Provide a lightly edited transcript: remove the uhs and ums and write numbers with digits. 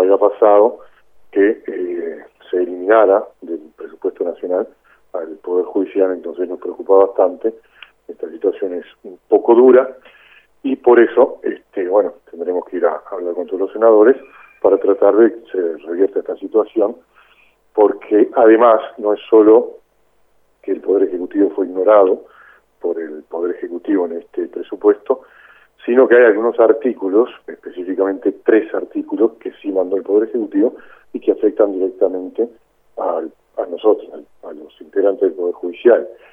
había pasado que se eliminara del presupuesto nacional al Poder Judicial, entonces nos preocupa bastante. Esta situación es un poco dura y por eso, bueno, tendremos que ir a hablar con todos los senadores para tratar de que se revierta esta situación, porque además no es solo que el Poder Ejecutivo fue ignorado por el Poder Ejecutivo en este presupuesto, sino que hay algunos artículos, específicamente 3 artículos, que sí mandó el Poder Ejecutivo y que afectan directamente a nosotros, a los integrantes del Poder Judicial.